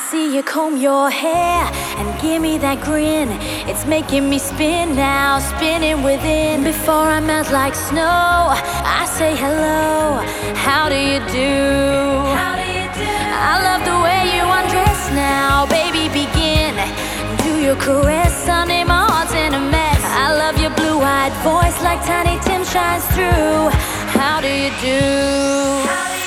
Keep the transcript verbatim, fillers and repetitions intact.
see you comb your hair and give me that grin. It's making me spin now, spinning within. Before I melt like snow, I say hello. How do you do? How do you do? I love the way you undress now, baby. Begin. Do your caress, Sunday, my heart's in a mess. I love your blue-eyed voice like Tiny Tim shines through. How do you do?